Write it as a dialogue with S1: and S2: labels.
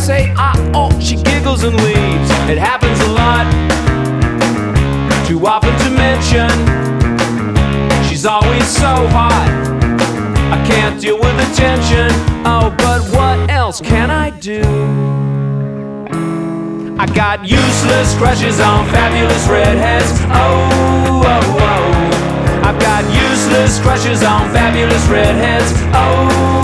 S1: say ah, oh, she giggles and leaves. It happens a lot, too often to mention. She's always so hot, I can't deal with the tension. Oh, but what else can I do? I got useless crushes on fabulous redheads. Oh, oh, oh. I've got useless crushes on fabulous redheads. Oh,